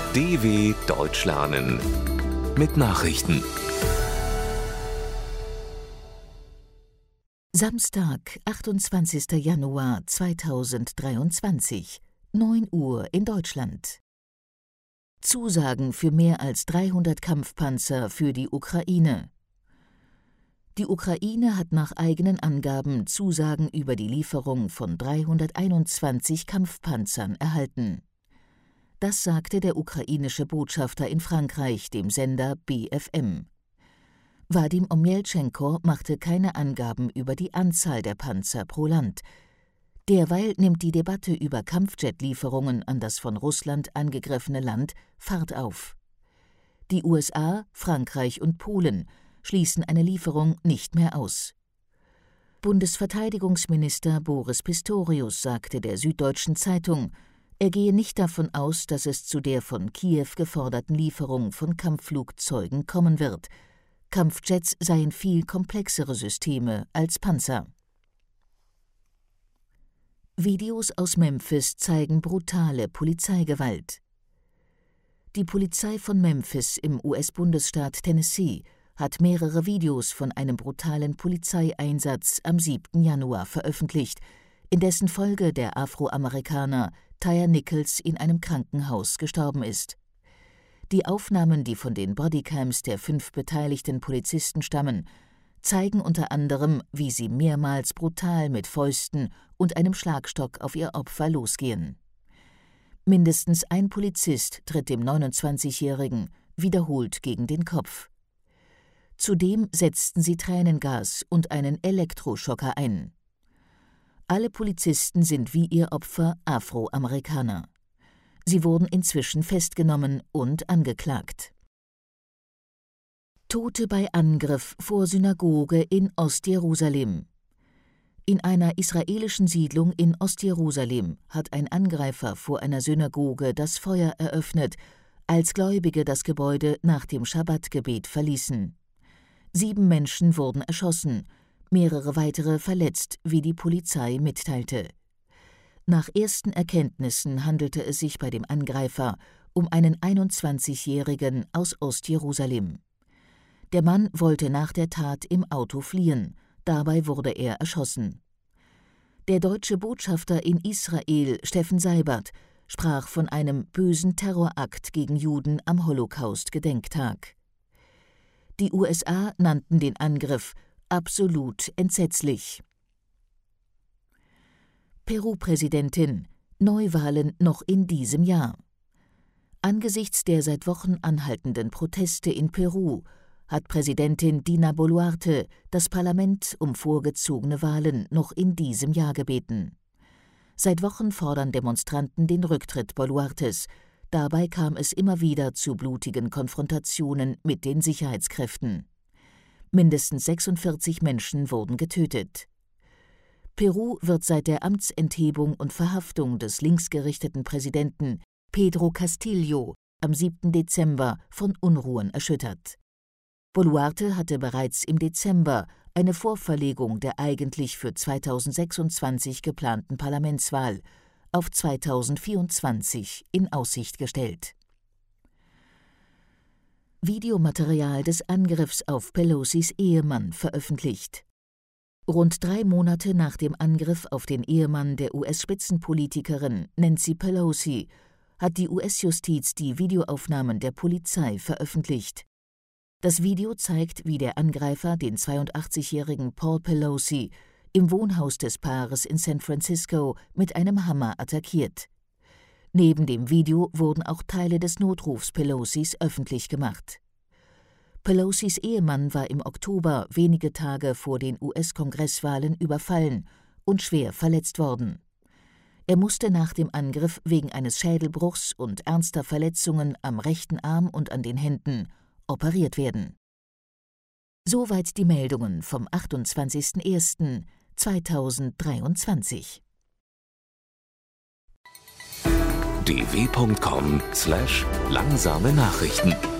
DW Deutsch lernen mit Nachrichten. Samstag, 28. Januar 2023, 9 Uhr in Deutschland. Zusagen für mehr als 300 Kampfpanzer für die Ukraine. Die Ukraine hat nach eigenen Angaben Zusagen über die Lieferung von 321 Kampfpanzern erhalten. Das sagte der ukrainische Botschafter in Frankreich dem Sender BFM. Wadim Omjeltschenko machte keine Angaben über die Anzahl der Panzer pro Land. Derweil nimmt die Debatte über Kampfjet-Lieferungen an das von Russland angegriffene Land Fahrt auf. Die USA, Frankreich und Polen schließen eine Lieferung nicht mehr aus. Bundesverteidigungsminister Boris Pistorius sagte der Süddeutschen Zeitung, er gehe nicht davon aus, dass es zu der von Kiew geforderten Lieferung von Kampfflugzeugen kommen wird. Kampfjets seien viel komplexere Systeme als Panzer. Videos aus Memphis zeigen brutale Polizeigewalt. Die Polizei von Memphis im US-Bundesstaat Tennessee hat mehrere Videos von einem brutalen Polizeieinsatz am 7. Januar veröffentlicht, in dessen Folge der Afroamerikaner Tyre Nichols in einem Krankenhaus gestorben ist. Die Aufnahmen, die von den Bodycams der 5 beteiligten Polizisten stammen, zeigen unter anderem, wie sie mehrmals brutal mit Fäusten und einem Schlagstock auf ihr Opfer losgehen. Mindestens ein Polizist tritt dem 29-Jährigen wiederholt gegen den Kopf. Zudem setzten sie Tränengas und einen Elektroschocker ein. Alle Polizisten sind wie ihr Opfer Afroamerikaner. Sie wurden inzwischen festgenommen und angeklagt. Tote bei Angriff vor Synagoge in Ostjerusalem. In einer israelischen Siedlung in Ostjerusalem hat ein Angreifer vor einer Synagoge das Feuer eröffnet, als Gläubige das Gebäude nach dem Schabbatgebet verließen. 7 Menschen wurden erschossen, mehrere weitere verletzt, wie die Polizei mitteilte. Nach ersten Erkenntnissen handelte es sich bei dem Angreifer um einen 21-Jährigen aus Ostjerusalem. Der Mann wollte nach der Tat im Auto fliehen, dabei wurde er erschossen. Der deutsche Botschafter in Israel, Steffen Seibert, sprach von einem bösen Terrorakt gegen Juden am Holocaust-Gedenktag. Die USA nannten den Angriff absolut entsetzlich. Peru-Präsidentin: Neuwahlen noch in diesem Jahr. Angesichts der seit Wochen anhaltenden Proteste in Peru hat Präsidentin Dina Boluarte das Parlament um vorgezogene Wahlen noch in diesem Jahr gebeten. Seit Wochen fordern Demonstranten den Rücktritt Boluartes. Dabei kam es immer wieder zu blutigen Konfrontationen mit den Sicherheitskräften. Mindestens 46 Menschen wurden getötet. Peru wird seit der Amtsenthebung und Verhaftung des linksgerichteten Präsidenten Pedro Castillo am 7. Dezember von Unruhen erschüttert. Boluarte hatte bereits im Dezember eine Vorverlegung der eigentlich für 2026 geplanten Parlamentswahl auf 2024 in Aussicht gestellt. Videomaterial des Angriffs auf Pelosis Ehemann veröffentlicht. Rund 3 Monate nach dem Angriff auf den Ehemann der US-Spitzenpolitikerin Nancy Pelosi hat die US-Justiz die Videoaufnahmen der Polizei veröffentlicht. Das Video zeigt, wie der Angreifer den 82-jährigen Paul Pelosi im Wohnhaus des Paares in San Francisco mit einem Hammer attackiert. Neben dem Video wurden auch Teile des Notrufs Pelosis öffentlich gemacht. Pelosis Ehemann war im Oktober, wenige Tage vor den US-Kongresswahlen, überfallen und schwer verletzt worden. Er musste nach dem Angriff wegen eines Schädelbruchs und ernster Verletzungen am rechten Arm und an den Händen operiert werden. Soweit die Meldungen vom 28.01.2023. dw.com/langsame Nachrichten